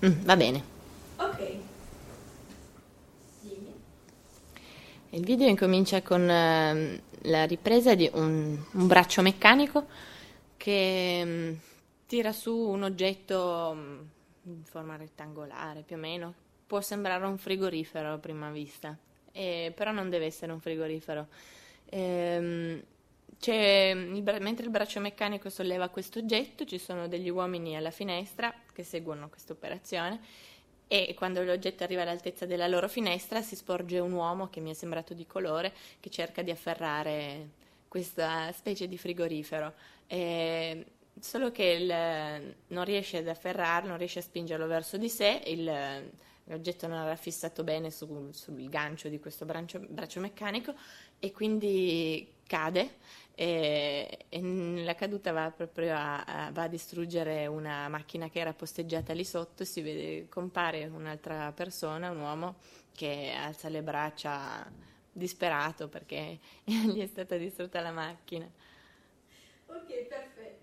Va bene. Ok, dimmi. Il video incomincia con la ripresa di un braccio meccanico che tira su un oggetto in forma rettangolare, più o meno. Può sembrare un frigorifero a prima vista, però non deve essere un frigorifero. Ehm, mentre il braccio meccanico solleva questo oggetto, ci sono degli uomini alla finestra che seguono questa operazione e quando l'oggetto arriva all'altezza della loro finestra si sporge un uomo che mi è sembrato di colore che cerca di afferrare questa specie di frigorifero. Solo che non riesce ad afferrarlo, non riesce a spingerlo verso di sé, l'oggetto non era fissato bene sul gancio di questo braccio meccanico e quindi cade e la caduta va proprio va a distruggere una macchina che era posteggiata lì sotto, si vede, compare un'altra persona, un uomo che alza le braccia disperato perché gli è stata distrutta la macchina. Ok, perfetto.